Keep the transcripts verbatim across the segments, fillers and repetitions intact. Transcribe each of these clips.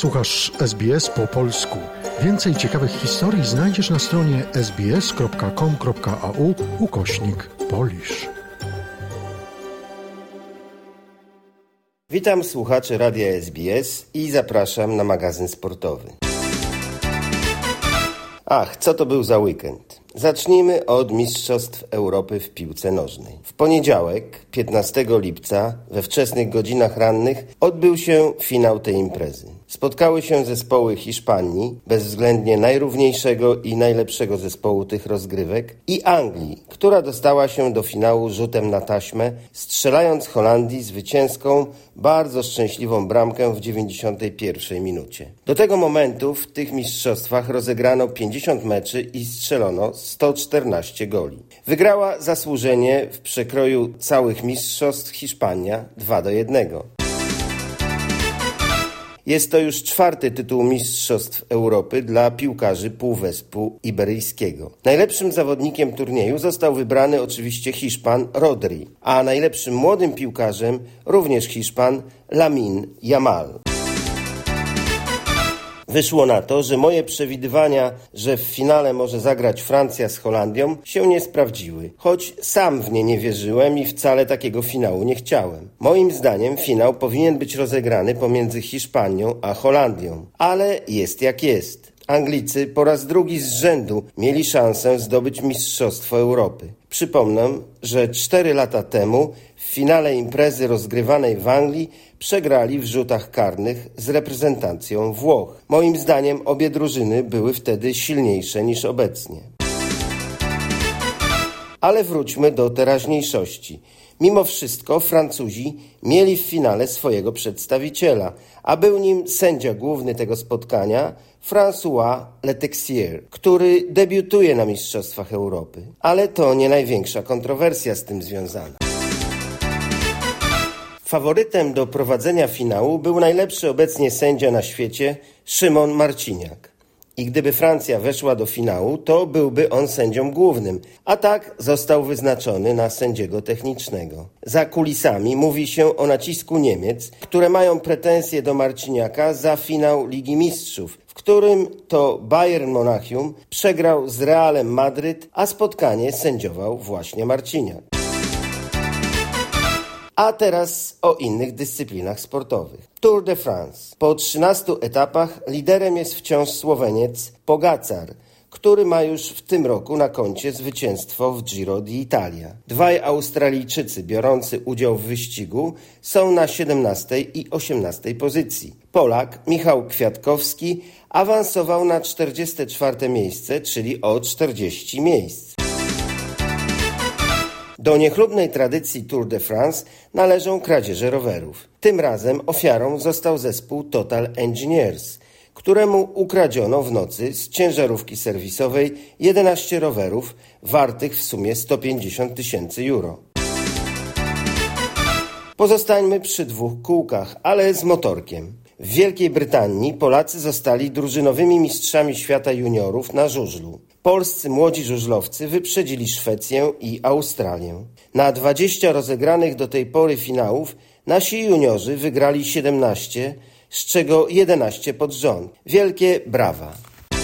Słuchasz S B S po polsku. Więcej ciekawych historii znajdziesz na stronie sbs.com.au ukośnik Polish. Witam słuchaczy Radia S B S i zapraszam na magazyn sportowy. Ach, co to był za weekend? Zacznijmy od Mistrzostw Europy w piłce nożnej. W poniedziałek, piętnastego lipca, we wczesnych godzinach rannych odbył się finał tej imprezy. Spotkały się zespoły Hiszpanii, bezwzględnie najrówniejszego i najlepszego zespołu tych rozgrywek, i Anglii, która dostała się do finału rzutem na taśmę, strzelając Holandii zwycięską, bardzo szczęśliwą bramkę w dziewięćdziesiątej pierwszej minucie. Do tego momentu w tych mistrzostwach rozegrano pięćdziesiąt meczy i strzelono sto czternaście goli. Wygrała zasłużenie w przekroju całych mistrzostw Hiszpania dwa do jednego. Jest to już czwarty tytuł Mistrzostw Europy dla piłkarzy Półwyspu Iberyjskiego. Najlepszym zawodnikiem turnieju został wybrany oczywiście Hiszpan Rodri, a najlepszym młodym piłkarzem również Hiszpan Lamine Yamal. Wyszło na to, że moje przewidywania, że w finale może zagrać Francja z Holandią, się nie sprawdziły. Choć sam w nie nie wierzyłem i wcale takiego finału nie chciałem. Moim zdaniem finał powinien być rozegrany pomiędzy Hiszpanią a Holandią. Ale jest jak jest. Anglicy po raz drugi z rzędu mieli szansę zdobyć Mistrzostwo Europy. Przypomnę, że cztery lata temu w finale imprezy rozgrywanej w Anglii przegrali w rzutach karnych z reprezentacją Włoch. Moim zdaniem obie drużyny były wtedy silniejsze niż obecnie. Ale wróćmy do teraźniejszości. Mimo wszystko Francuzi mieli w finale swojego przedstawiciela, a był nim sędzia główny tego spotkania, François Letexier, który debiutuje na Mistrzostwach Europy. Ale to nie największa kontrowersja z tym związana. Faworytem do prowadzenia finału był najlepszy obecnie sędzia na świecie, Szymon Marciniak. I gdyby Francja weszła do finału, to byłby on sędzią głównym, a tak został wyznaczony na sędziego technicznego. Za kulisami mówi się o nacisku Niemiec, które mają pretensje do Marciniaka za finał Ligi Mistrzów, w którym to Bayern Monachium przegrał z Realem Madryt, a spotkanie sędziował właśnie Marciniak. A teraz o innych dyscyplinach sportowych. Tour de France. Po trzynastu etapach liderem jest wciąż Słoweniec Pogacar, który ma już w tym roku na koncie zwycięstwo w Giro d'Italia. Dwaj Australijczycy biorący udział w wyścigu są na siedemnastej i osiemnastej pozycji. Polak Michał Kwiatkowski awansował na czterdzieste czwarte miejsce, czyli o czterdzieści miejsc. Do niechlubnej tradycji Tour de France należą kradzieże rowerów. Tym razem ofiarą został zespół Total Engineers, któremu ukradziono w nocy z ciężarówki serwisowej jedenaście rowerów wartych w sumie sto pięćdziesiąt tysięcy euro. Pozostańmy przy dwóch kółkach, ale z motorkiem. W Wielkiej Brytanii Polacy zostali drużynowymi mistrzami świata juniorów na żużlu. Polscy młodzi żużlowcy wyprzedzili Szwecję i Australię. Na dwadzieścia rozegranych do tej pory finałów nasi juniorzy wygrali siedemnaście, z czego jedenaście pod rząd. Wielkie brawa!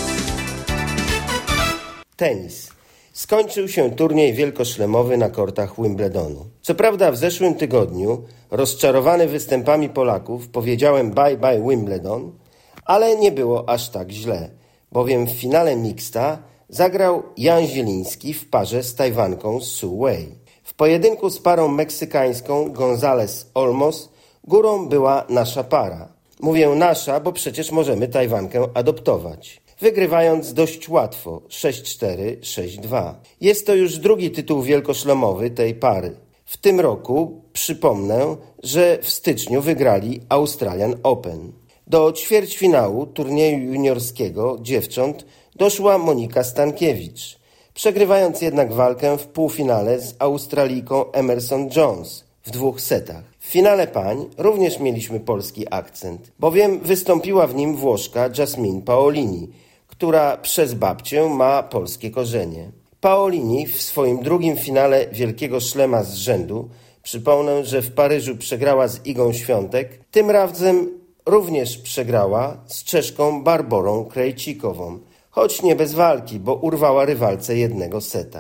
Tenis. Skończył się turniej wielkoszlemowy na kortach Wimbledonu. Co prawda w zeszłym tygodniu, rozczarowany występami Polaków, powiedziałem bye bye Wimbledon, ale nie było aż tak źle, bowiem w finale mixta zagrał Jan Zieliński w parze z Tajwanką Su Wei. W pojedynku z parą meksykańską González Olmos górą była nasza para. Mówię nasza, bo przecież możemy Tajwankę adoptować, wygrywając dość łatwo sześć cztery, sześć dwa. Jest to już drugi tytuł wielkoszlemowy tej pary. W tym roku przypomnę, że w styczniu wygrali Australian Open. Do ćwierćfinału turnieju juniorskiego dziewcząt doszła Monika Stankiewicz, przegrywając jednak walkę w półfinale z Australijką Emerson Jones w dwóch setach. W finale pań również mieliśmy polski akcent, bowiem wystąpiła w nim Włoszka Jasmine Paolini, która przez babcię ma polskie korzenie. Paolini w swoim drugim finale Wielkiego Szlema z rzędu, przypomnę, że w Paryżu przegrała z Igą Świątek, tym razem również przegrała z Czeszką Barborą Krejcikową, choć nie bez walki, bo urwała rywalce jednego seta.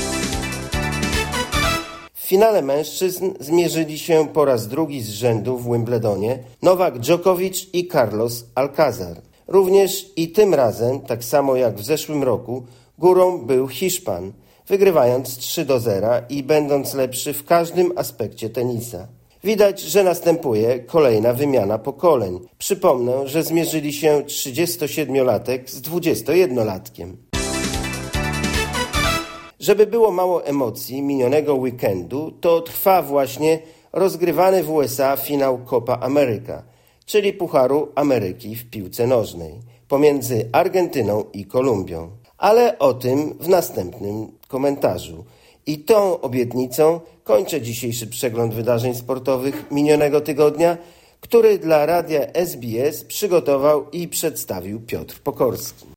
W finale mężczyzn zmierzyli się po raz drugi z rzędu w Wimbledonie Nowak Djokovic i Carlos Alcázar. Również i tym razem, tak samo jak w zeszłym roku, górą był Hiszpan, wygrywając trzy do zera i będąc lepszy w każdym aspekcie tenisa. Widać, że następuje kolejna wymiana pokoleń. Przypomnę, że zmierzyli się trzydziestosiedmiolatek z dwudziestojednolatkiem. Żeby było mało emocji minionego weekendu, to trwa właśnie rozgrywany w U S A finał Copa America, czyli Pucharu Ameryki w piłce nożnej, pomiędzy Argentyną i Kolumbią. Ale o tym w następnym komentarzu. I tą obietnicą kończę dzisiejszy przegląd wydarzeń sportowych minionego tygodnia, który dla radia S B S przygotował i przedstawił Piotr Pokorski.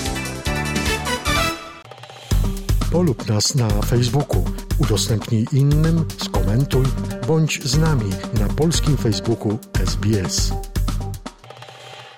Polub nas na Facebooku, udostępnij innym, skomentuj, bądź z nami na polskim Facebooku S B S.